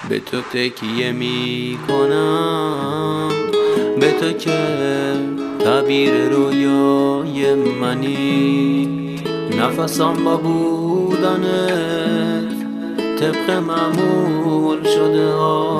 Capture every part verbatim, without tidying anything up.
به تو تکیه می کنم، به تو که تعبیر رویای منی. نفسم با بودنت طبق معمول شده ها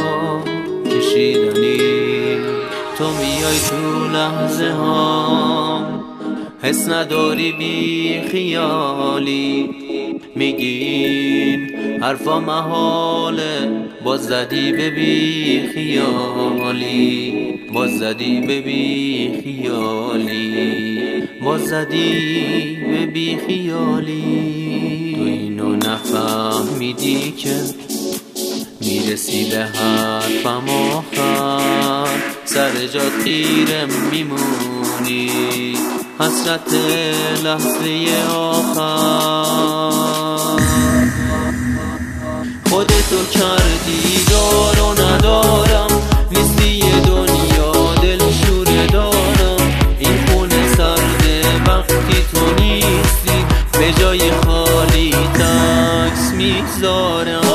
کشیدنی. تو میای تو لحظه ها حس نداری بی خیالی، میگین حرفا محاله، باز زدی به بی خیالی، باز زدی به بی خیالی، باز زدی به بی خیالی. تو اینو نفهمیدی که میرسی به حرفم آخر، سر جات خیره میمونی، حسرت لحظه آخر. خودتو کردی دار و ندارم، نیستی یه دنیا دلشوره دارم. این خونه سرده وقتی تو نیستی، به جای خالی تکس میگذارم.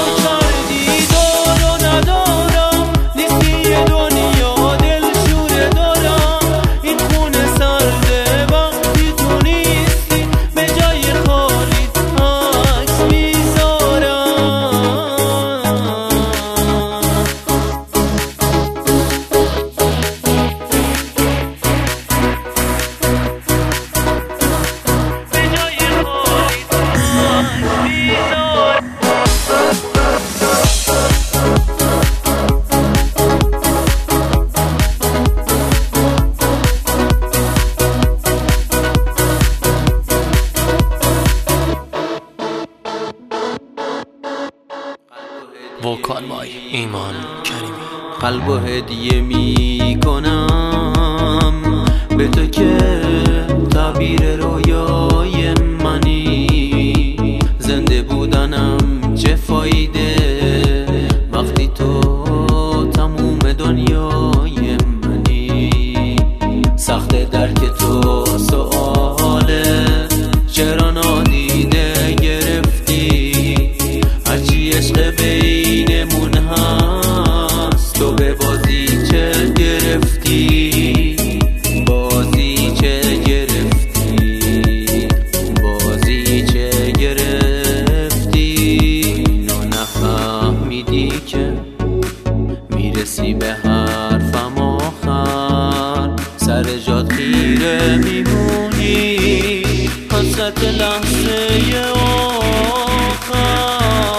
وکال بای ایمان کریمی. قلب و هدیه می کنم به تو که تعبیر رویای منی. زنده بودنم چه فایده وقتی تو تموم دنیای منی. سخت درک تو سؤاله، چرا نادیده گرفتی هرچی عشق بینمون هست. تو به بازی چه گرفتی، بازی چه گرفتی، بازی چه گرفتی. اینو نفهمیدی که میرسی به حرفم آخر، سر جات خیره میمونی، حسرت لحظه آخر.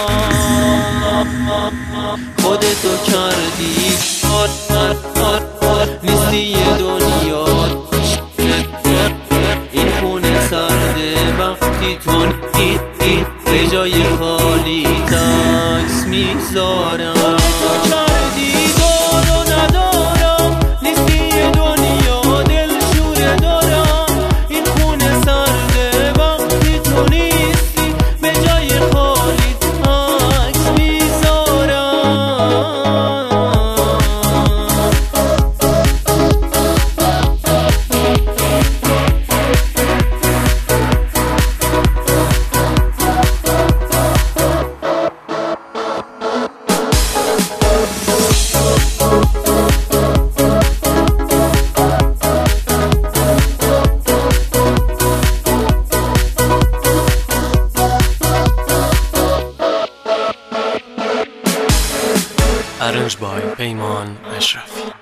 خودتو کردی نیستی یه دنیا، این خونه سرده وقتی تو نیستی، به جای خالی تکس میگذارم. Arranged by Peyman Ashraf.